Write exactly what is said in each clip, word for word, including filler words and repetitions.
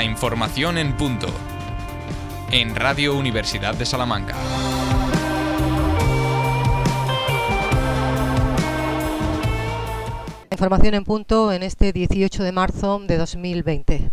La información en punto. En Radio Universidad de Salamanca. Información en punto en este dieciocho de marzo de dos mil veinte.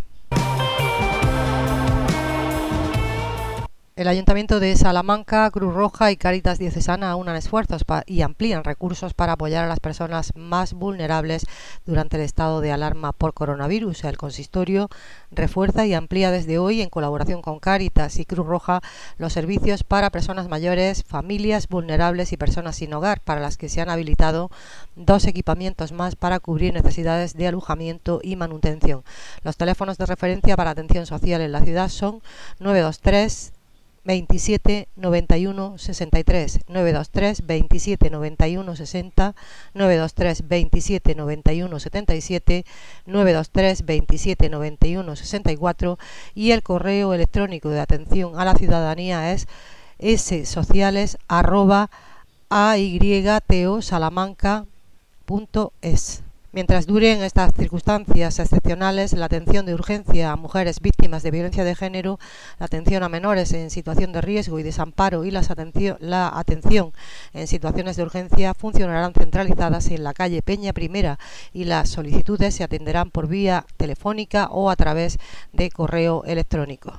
El Ayuntamiento de Salamanca, Cruz Roja y Cáritas Diocesana unan esfuerzos y amplían recursos para apoyar a las personas más vulnerables durante el estado de alarma por coronavirus. El consistorio refuerza y amplía desde hoy, en colaboración con Cáritas y Cruz Roja, los servicios para personas mayores, familias vulnerables y personas sin hogar, para las que se han habilitado dos equipamientos más para cubrir necesidades de alojamiento y manutención. Los teléfonos de referencia para atención social en la ciudad son nueve dos tres veintisiete noventa y uno sesenta y tres, nueve dos tres veintisiete noventa y uno sesenta, nueve dos tres veintisiete noventa y uno setenta y siete, nueve dos tres veintisiete noventa y uno sesenta y cuatro, y el correo electrónico de atención a la ciudadanía es ssociales arroba aytosalamanca punto es. Mientras duren estas circunstancias excepcionales, la atención de urgencia a mujeres víctimas de violencia de género, la atención a menores en situación de riesgo y desamparo y las atención, la atención en situaciones de urgencia funcionarán centralizadas en la calle Peña Primera, y las solicitudes se atenderán por vía telefónica o a través de correo electrónico.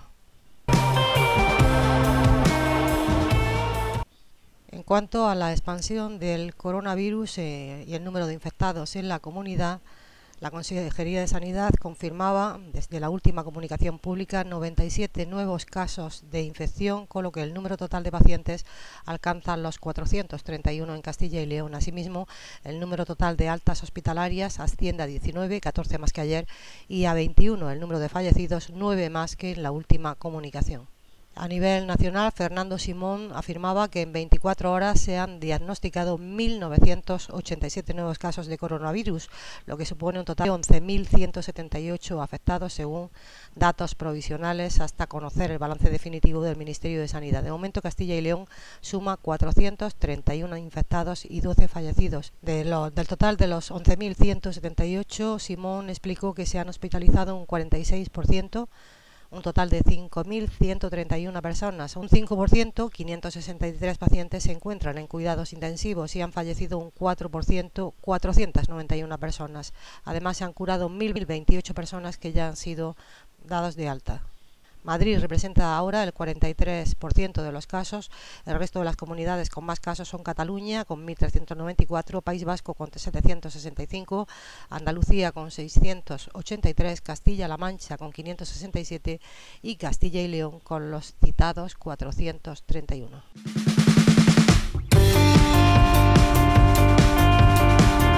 En cuanto a la expansión del coronavirus eh, y el número de infectados en la comunidad, la Consejería de Sanidad confirmaba desde la última comunicación pública noventa y siete nuevos casos de infección, con lo que el número total de pacientes alcanza los cuatrocientos treinta y uno en Castilla y León. Asimismo, el número total de altas hospitalarias asciende a diecinueve, catorce más que ayer, y a veintiuno el número de fallecidos, nueve más que en la última comunicación. A nivel nacional, Fernando Simón afirmaba que en veinticuatro horas se han diagnosticado mil novecientos ochenta y siete nuevos casos de coronavirus, lo que supone un total de once mil ciento setenta y ocho afectados, según datos provisionales, hasta conocer el balance definitivo del Ministerio de Sanidad. De momento, Castilla y León suma cuatrocientos treinta y uno infectados y doce fallecidos. De lo, del total de los once mil ciento setenta y ocho, Simón explicó que se han hospitalizado un cuarenta y seis por ciento, un total de cinco mil ciento treinta y una personas, un cinco por ciento, quinientos sesenta y tres pacientes se encuentran en cuidados intensivos y han fallecido un cuatro por ciento, cuatrocientas noventa y una personas. Además, se han curado mil veintiocho personas que ya han sido dados de alta. Madrid representa ahora el cuarenta y tres por ciento de los casos. El resto de las comunidades con más casos son Cataluña con mil trescientos noventa y cuatro, País Vasco con setecientos sesenta y cinco, Andalucía con seiscientos ochenta y tres, Castilla-La Mancha con quinientos sesenta y siete y Castilla y León con los citados cuatrocientos treinta y uno.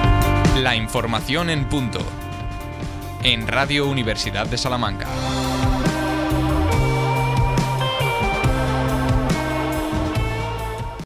La información en punto. En Radio Universidad de Salamanca.